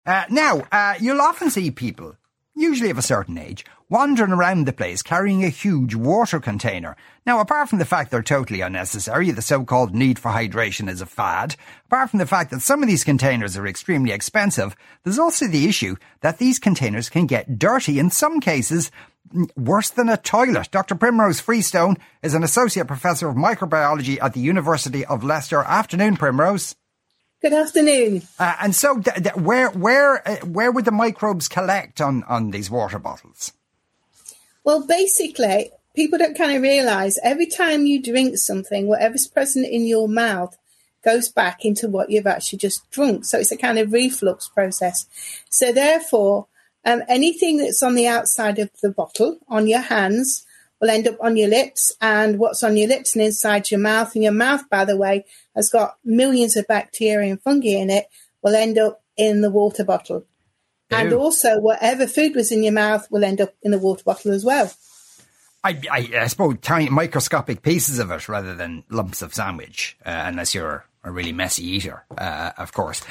Now, you'll often see people, usually of a certain age, wandering around the place carrying a huge water container. Now, apart from the fact they're totally unnecessary, the so-called need for hydration is a fad, apart from the fact that some of these containers are extremely expensive, there's also the issue that these containers can get dirty, in some cases worse than a toilet. Dr. Primrose Freestone is an Associate Professor of Microbiology at the University of Leicester. Afternoon, Primrose. Good afternoon. And so, where would the microbes collect on these water bottles? Well, basically, people don't kind of realise every time you drink something, whatever's present in your mouth goes back into what you've actually just drunk. So it's a kind of reflux process. So therefore, anything that's on the outside of the bottle, on your hands, will end up on your lips, and what's on your lips and inside your mouth, and your mouth, by the way, has got millions of bacteria and fungi in it, will end up in the water bottle. Ew. And also whatever food was in your mouth will end up in the water bottle as well. I suppose tiny microscopic pieces of it rather than lumps of sandwich, unless you're a really messy eater, of course.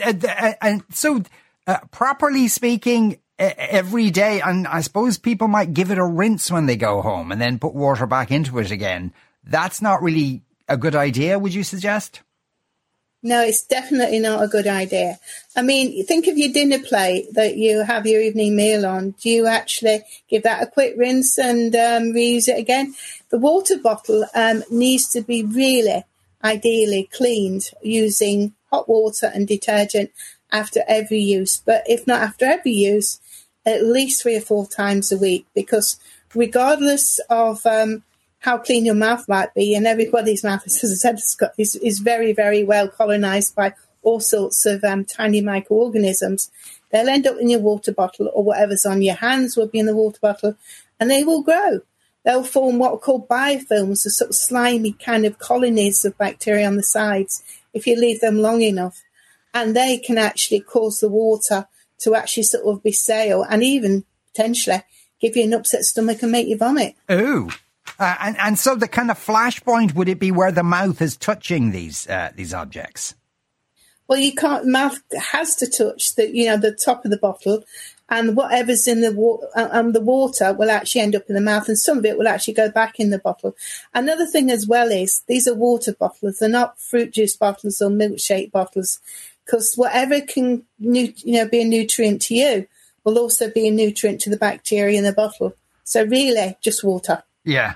And so, properly speaking, every day, and I suppose people might give it a rinse when they go home and then put water back into it again. That's not really a good idea, would you suggest? No, it's definitely not a good idea. I mean, think of your dinner plate that you have your evening meal on. Do you actually give that a quick rinse and reuse it again? The water bottle needs to be really, ideally cleaned using hot water and detergent after every use. But if not after every use, at least 3 or 4 times a week, because regardless of how clean your mouth might be, and everybody's mouth, as I said, Scott, is very, very well colonized by all sorts of tiny microorganisms. They'll end up in your water bottle, or whatever's on your hands will be in the water bottle, and they will grow. They'll form what are called biofilms, the sort of slimy kind of colonies of bacteria on the sides, if you leave them long enough. And they can actually cause the water to actually sort of be stale and even potentially give you an upset stomach and make you vomit. Ooh. And so the kind of flashpoint, would it be where the mouth is touching these objects? Well, you can't. Mouth has to touch the top of the bottle, and whatever's in the water will actually end up in the mouth, and some of it will actually go back in the bottle. Another thing as well is these are water bottles; they're not fruit juice bottles or milkshake bottles, because whatever can be a nutrient to you will also be a nutrient to the bacteria in the bottle. So really, just water. Yeah.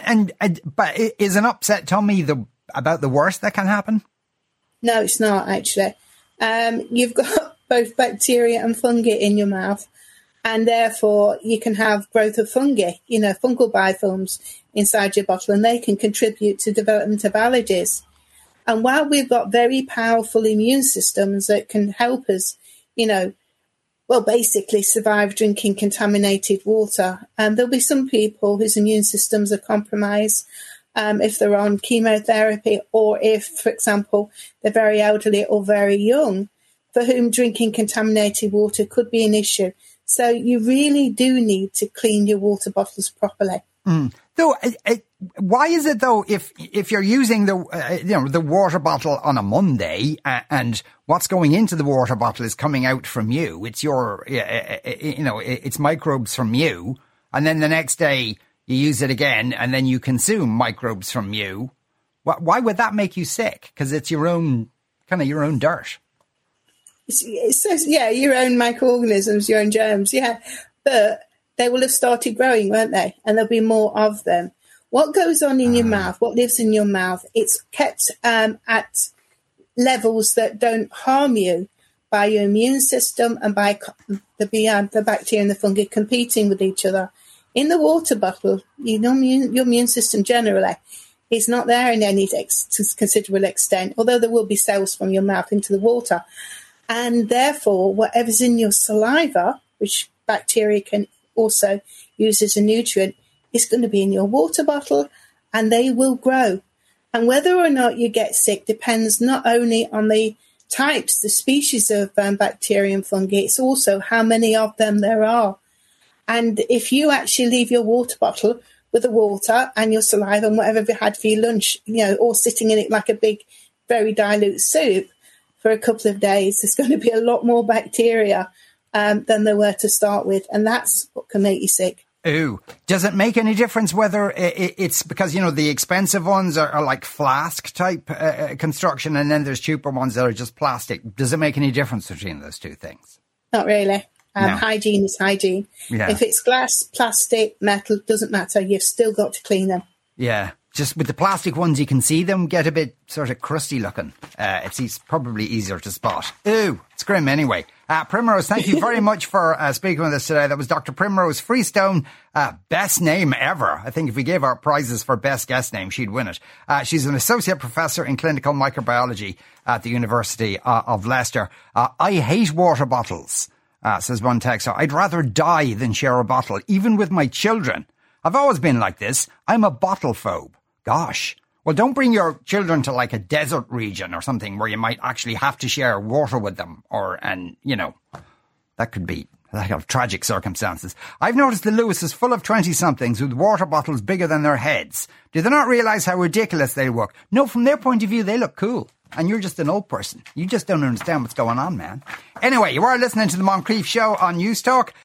But is an upset tummy about the worst that can happen? No, it's not, actually. You've got both bacteria and fungi in your mouth, and therefore you can have growth of fungi, fungal biofilms inside your bottle, and they can contribute to development of allergies. And while we've got very powerful immune systems that can help us, basically survive drinking contaminated water. There'll be some people whose immune systems are compromised if they're on chemotherapy, or if, for example, they're very elderly or very young, for whom drinking contaminated water could be an issue. So you really do need to clean your water bottles properly. Though, why is it though, if you're using the water bottle on a Monday and what's going into the water bottle is coming out from you, it's it's microbes from you, and then the next day you use it again and then you consume microbes from you, why would that make you sick? Because it's your own dirt. Your own microorganisms, your own germs, but they will have started growing, won't they? And there'll be more of them. What goes on in your mouth, what lives in your mouth, it's kept at levels that don't harm you by your immune system and by the bacteria and the fungi competing with each other. In the water bottle, your immune system generally is not there in any considerable extent, although there will be cells from your mouth into the water. And therefore, whatever's in your saliva, which bacteria can also use as a nutrient, is going to be in your water bottle, and they will grow. And whether or not you get sick depends not only on the types, the species of bacteria and fungi, it's also how many of them there are. And if you actually leave your water bottle with the water and your saliva and whatever you had for your lunch, all sitting in it like a big, very dilute soup, for a couple of days, there's going to be a lot more bacteria than there were to start with. And that's what can make you sick. Ooh. Does it make any difference whether it's because, the expensive ones are like flask type construction and then there's cheaper ones that are just plastic? Does it make any difference between those two things? Not really. No. Hygiene is hygiene. Yeah. If it's glass, plastic, metal, doesn't matter. You've still got to clean them. Yeah. Just with the plastic ones, you can see them get a bit sort of crusty looking. It's probably easier to spot. Ooh, it's grim anyway. Primrose, thank you very much for speaking with us today. That was Dr. Primrose Freestone. Best name ever. I think if we gave our prizes for best guest name, she'd win it. She's an associate professor in clinical microbiology at the University of Leicester. I hate water bottles, says one texter. I'd rather die than share a bottle, even with my children. I've always been like this. I'm a bottle phobe. Gosh. Well, don't bring your children to like a desert region or something where you might actually have to share water with them that could be tragic circumstances. I've noticed the Lewis is full of 20-somethings with water bottles bigger than their heads. Do they not realise how ridiculous they look? No, from their point of view, they look cool. And you're just an old person. You just don't understand what's going on, man. Anyway, you are listening to the Moncrief Show on News Talk.